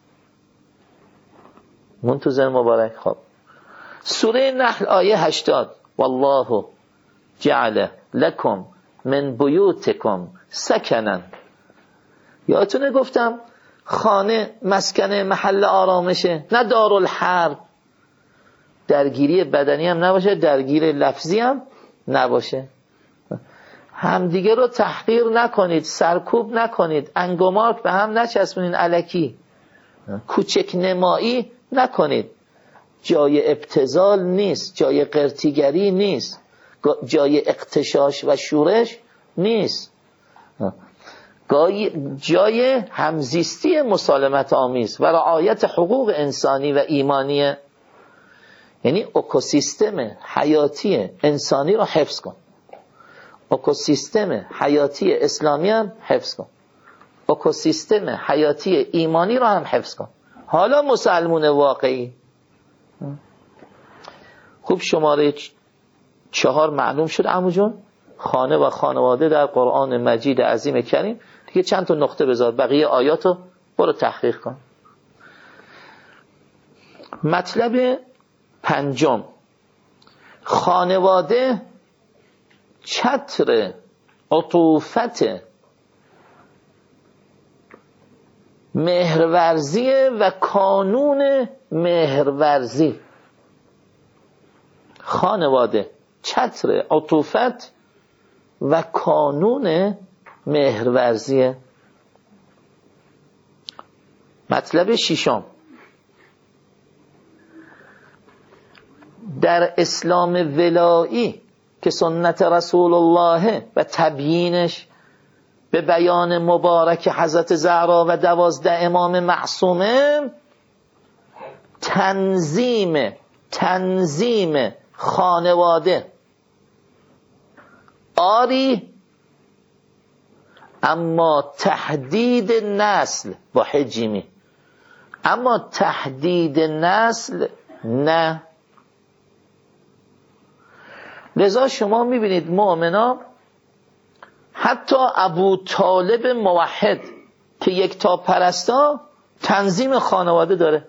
منتظر مبارک. خب سوره نحل آیه هشتاد: والله جعل لكم من بیوتکم سکنا یادتونه گفتم خانه مسکن محل آرامشه، نه دارالحرب. درگیری بدنی هم نباشه، درگیری لفظی هم نباشه. همدیگه رو تحقیر نکنید، سرکوب نکنید، انگمارک به هم نچسبونید، الکی کوچک نمایی نکنید. جای ابتذال نیست، جای قرتیگری نیست، جای اغتشاش و شورش نیست، جای همزیستی مسالمت آمیز و رعایت حقوق انسانی و ایمانیه. یعنی اکوسیستم حیاتی انسانی رو حفظ کن، اکوسیستم حیاتی اسلامی هم حفظ کن، اکوسیستم حیاتی ایمانی رو هم حفظ کن. حالا مسلمون واقعی. خوب شماره چهار معلوم شد عمو جون؟ خانه و خانواده در قرآن مجید عظیم کریم. دیگه چند تا نقطه بذار، بقیه آیاتو برو تحقیق کن. مطلب پنجم، خانواده چتر عطوفت مهرورزی و کانون مهرورزی. خانواده چتر عطوفت و کانون مهرورزی. مطلب ششم، در اسلام ولایی که سنت رسول الله و تبیینش به بیان مبارک حضرت زهرا و دوازده امام معصومه، تنظیم تنظیم خانواده آری، اما تحدید نسل با حجیمی، اما تحدید نسل نه. لذا شما میبینید مؤمنا، حتی ابو طالب موحد که یک تا پرستا تنظیم خانواده داره.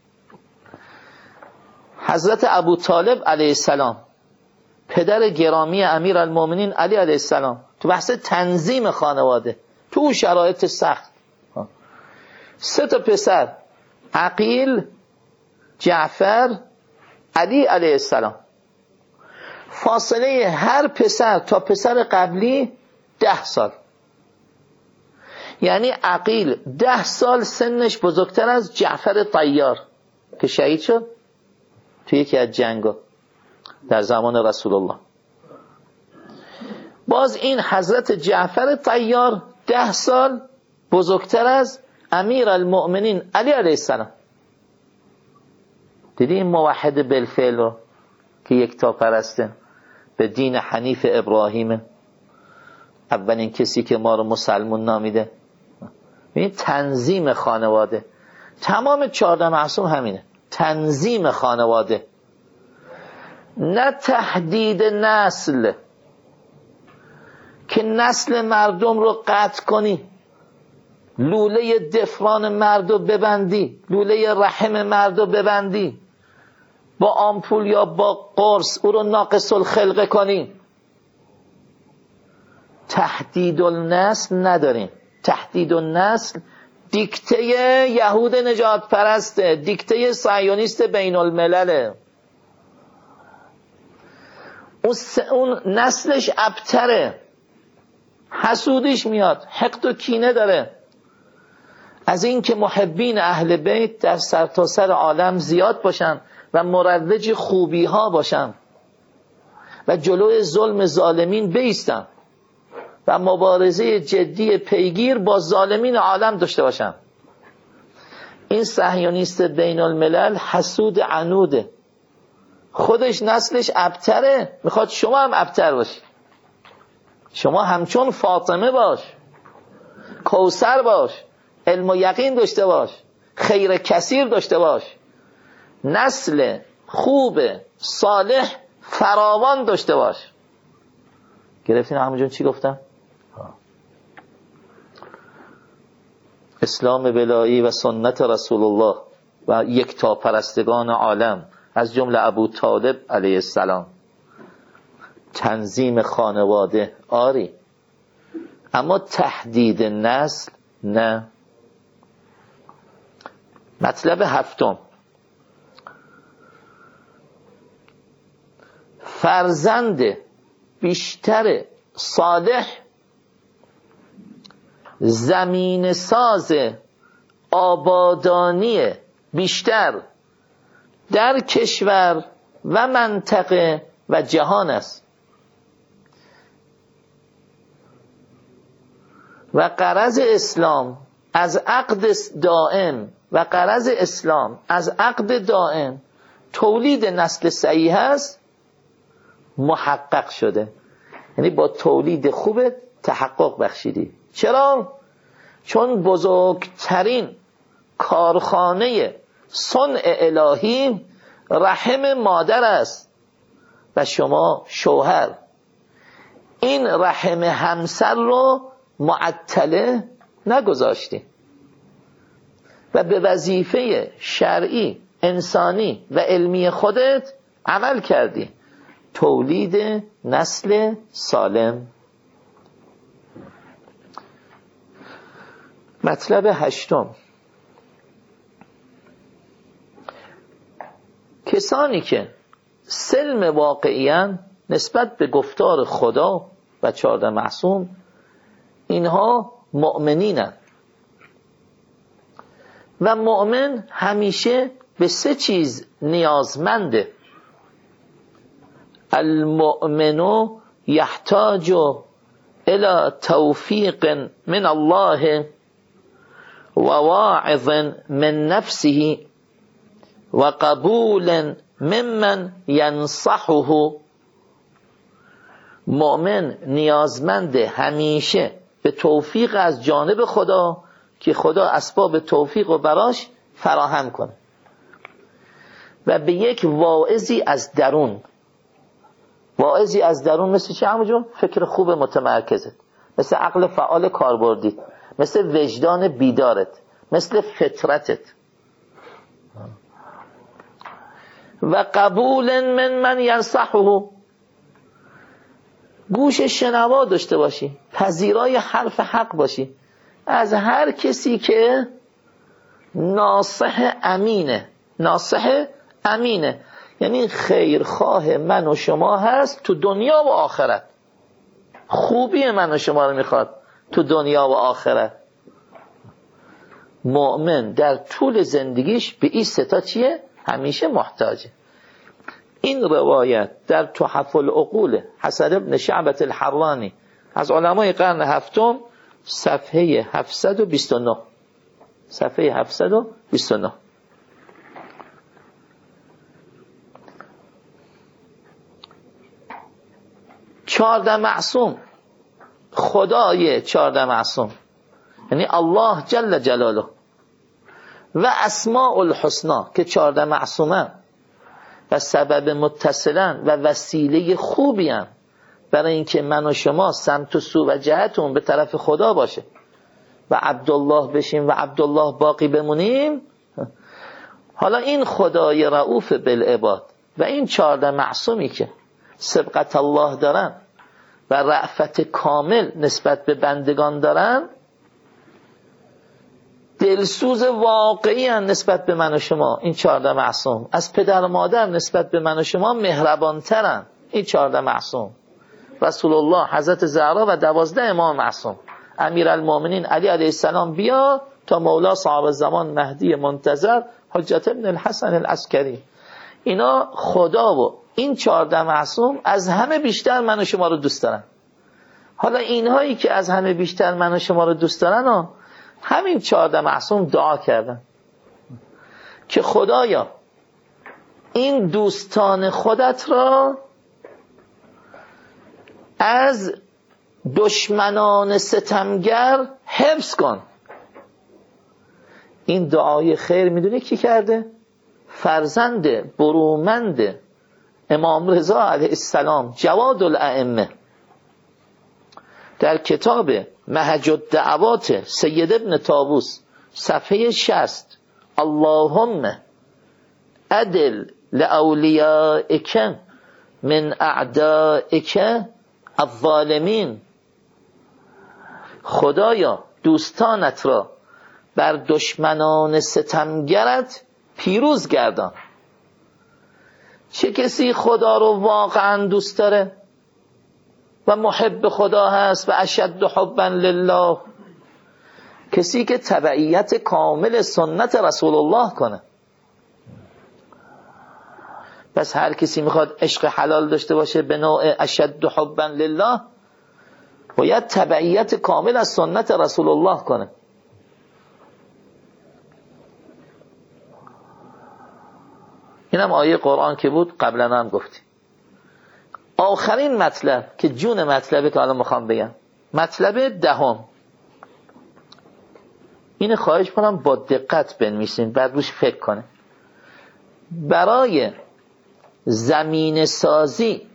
حضرت ابو طالب علیه السلام، پدر گرامی امیر المومنین علی علیه السلام، تو بحث تنظیم خانواده تو اون شرایط سخت، سه تا پسر، عقیل، جعفر، علی علیه السلام، فاصله هر پسر تا پسر قبلی ده سال. یعنی عقیل ده سال سنش بزرگتر از جعفر طیار که شهید شد توی یکی از جنگا در زمان رسول الله. باز این حضرت جعفر طیار ده سال بزرگتر از امیر المؤمنین علی علیه السلام. دیدی این موحد بالفعل رو که یک تا پرسته، به دین حنیف ابراهیم، اولین کسی که ما رو مسلمون نامیده. این تنظیم خانواده، تمام چهارده معصوم همینه، تنظیم خانواده، نه تحدید نسل که نسل مردم رو قطع کنی، لوله دفران مردو ببندی، لوله رحم مردو ببندی، با آمپول یا با قرص او رو ناقص الخلقه کنی. تحدید النسل نداریم. تحدید النسل دیکته یهود نجات پرسته، دیکته صهیونیست بین الملله. اون نسلش ابتره، حسودیش میاد، حقد و کینه داره. از این که محبین اهل بیت در سرتاسر عالم زیاد باشن و مروج خوبی ها باشن و جلوی ظلم ظالمین بایستن و مبارزه جدی پیگیر با ظالمین عالم داشته باشن. این صهیونیست بین الملل حسود عنوده، خودش نسلش ابتره، میخواد شما هم ابتر باشی. شما همچون فاطمه باش، کوثر باش، علم و یقین داشته باش، خیر کثیر داشته باش، نسل خوب صالح فراوان داشته باش. گرفتین همون جون چی گفتم؟ اسلام ولایی و سنت رسول الله و یک تا پرستگان عالم از جمله ابو طالب علیه السلام، تنظیم خانواده آری، اما تحدید نسل نه. مطلب هفتم، فرزند بیشتر صالح زمین ساز آبادانی بیشتر در کشور و منطقه و جهان است و غرض اسلام از عقد دائم و غرض اسلام از عقد دائم تولید نسل صحیح است، محقق شده. یعنی با تولید خوبت تحقق بخشیدی. چرا؟ چون بزرگترین کارخانه صنع الهی رحم مادر است و شما شوهر این رحم همسر رو معطله نگذاشتی و به وظیفه شرعی انسانی و علمی خودت عمل کردی، تولید نسل سالم. مطلب هشتم، کسانی که سلم واقعیان نسبت به گفتار خدا و چهارده معصوم، اینها مؤمنینند و مؤمن همیشه به سه چیز نیازمنده. المؤمن یحتاج الى توفیق من الله و واعظ من نفسه و قبول ممن ینصحه. مؤمن نیازمنده همیشه به توفیق از جانب خدا که خدا اسباب توفیق رو براش فراهم کنه و به یک واعظی از درون. واعظی از درون مثل چه همونجور؟ فکر خوب متمرکزت، مثل عقل فعال کاربردیت، مثل وجدان بیدارت، مثل فطرتت. و قبول من من ینصحه، گوش شنوا داشته باشی، پذیرای حرف حق باشی از هر کسی که ناصح امینه. ناصح امینه یعنی خیرخواه من و شما هست تو دنیا و آخرت، خوبی من و شما رو میخواد تو دنیا و آخرت. مؤمن در طول زندگیش به این ستا چیه؟ همیشه محتاجه. این روایت در تحف العقول حسن ابن شعبة الحرانی از علمای قرن هفتم، صفحه هفتصد و بیست و نه، صفحه هفتصد و بیست و نه. چهارده معصوم، خدای چهارده معصوم یعنی الله جل جلاله و اسماء الحسنا که چهارده معصومن و سبب متصلن و وسیله خوبی هم برای اینکه من و شما سمت و سو و جهتون به طرف خدا باشه و عبدالله بشیم و عبدالله باقی بمونیم. حالا این خدای رؤوف بالعباد و این چهارده معصومی که سبقت الله دارن و رأفت کامل نسبت به بندگان دارن، دلسوز واقعی هن نسبت به من و شما. این چهارده معصوم از پدر و مادر نسبت به من و شما مهربان ترن. این چهارده معصوم، رسول الله، حضرت زهرا و دوازده امام معصوم، امیرالمومنین علی علیه السلام بیا تا مولا صاحب زمان مهدی منتظر حجت ابن الحسن العسکری. اینا خدا و این چهارده معصوم از همه بیشتر من و شما رو دوست دارن. حالا اینهایی که از همه بیشتر من و شما رو دوست دارن ها، همین چهارده معصوم دعا کردن که خدایا این دوستان خودت را از دشمنان ستمگر حفظ کن. این دعای خیر میدونی کی کرده؟ فرزند برومند امام رضا علیه السلام جواد الائمه در کتاب محج الدعوات سید ابن طاووس صفحه شصت، اللهم عدل لاولیائک من اعدائک الظالمین. خدایا دوستانت را بر دشمنان ستمگرت پیروز گردان. چه کسی خدا رو واقعا دوست داره و محب خدا هست و اشد حبا لله؟ کسی که تبعیت کامل سنت رسول الله کنه. پس هر کسی میخواد عشق حلال داشته باشه به نوع اشد حبا لله، باید تبعیت کامل از سنت رسول الله کنه. اینم آیه قرآن که بود قبلا هم گفتیم. آخرین مطلب که جون مطلبه که الان میخوام بگم، مطلب دهم، اینو خواهش کنم با دقت بنویسین بعد روش فکر کنه. برای زمین سازی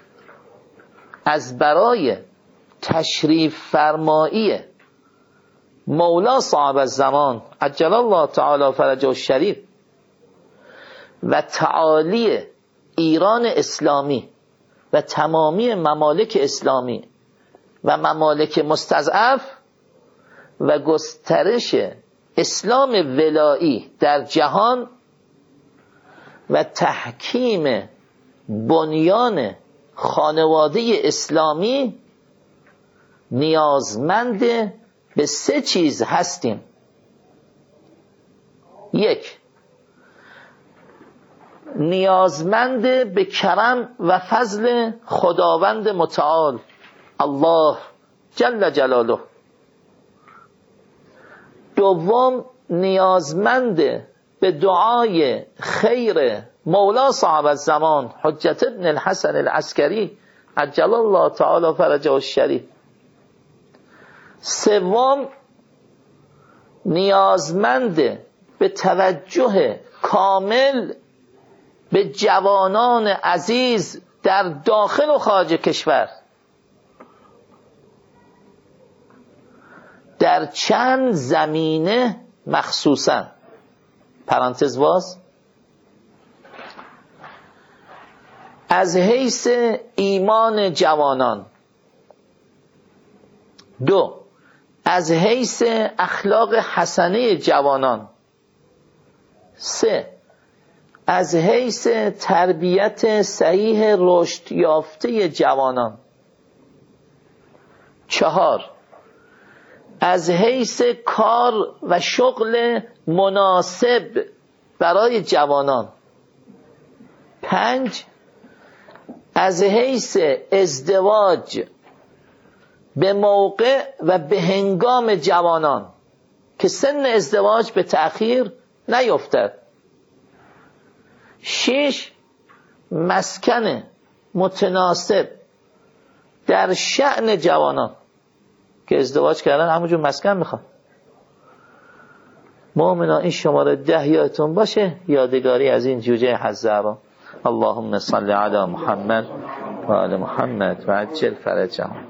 از برای تشریف فرمایی مولا صاحب الزمان عجل الله تعالی فرجه الشریف و تعالی ایران اسلامی و تمامی ممالک اسلامی و ممالک مستضعف و گسترش اسلام ولایی در جهان و تحکیم بنیان خانواده اسلامی نیازمند به سه چیز هستیم. یک، نیازمند به کرم و فضل خداوند متعال الله جل جلاله. دوم، نیازمند به دعای خیر مولا صاحب الزمان حجت ابن الحسن العسکری عجل الله تعالی فرجه الشریف. سوم، نیازمند به توجه کامل به جوانان عزیز در داخل و خارج کشور در چند زمینه مخصوصا. پرانتز باز، از حیث ایمان جوانان. دو، از حیث اخلاق حسنه جوانان. سه، از حیث تربیت صحیح رشد یافته جوانان. چهار، از حیث کار و شغل مناسب برای جوانان. پنج، از حیث ازدواج به موقع و به هنگام جوانان که سن ازدواج به تأخیر نیفتد. شش، مسکن متناسب در شأن جوانان که ازدواج کردن همونجور مسکن میخواد. مؤمنا این شماره ده یادتون باشه، یادگاری از این جوجه حزارا. اللهم صل علی محمد و آل محمد و عجل فرجهم.